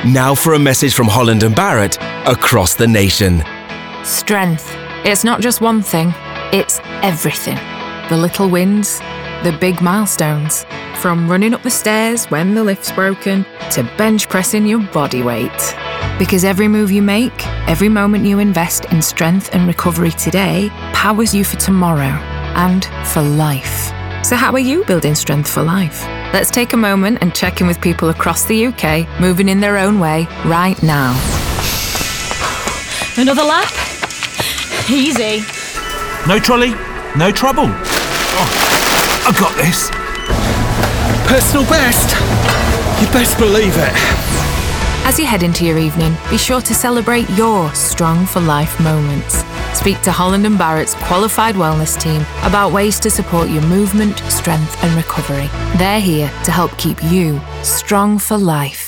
Now for a message from Holland and Barrett across the nation. Strength. It's not just one thing, it's everything. The little wins, the big milestones. From running up the stairs when the lift's broken to bench pressing your body weight. Because every move you make, every moment you invest in strength and recovery today powers you for tomorrow and for life. So how are you building strength for life? Let's take a moment and check in with people across the UK moving in their own way right now. Another lap? Easy. No trolley, no trouble. Oh, I got this. Personal best. You best believe it. As you head into your evening, be sure to celebrate your Strong for Life moments. Speak to Holland and Barrett's qualified wellness team about ways to support your movement, strength and recovery. They're here to help keep you strong for life.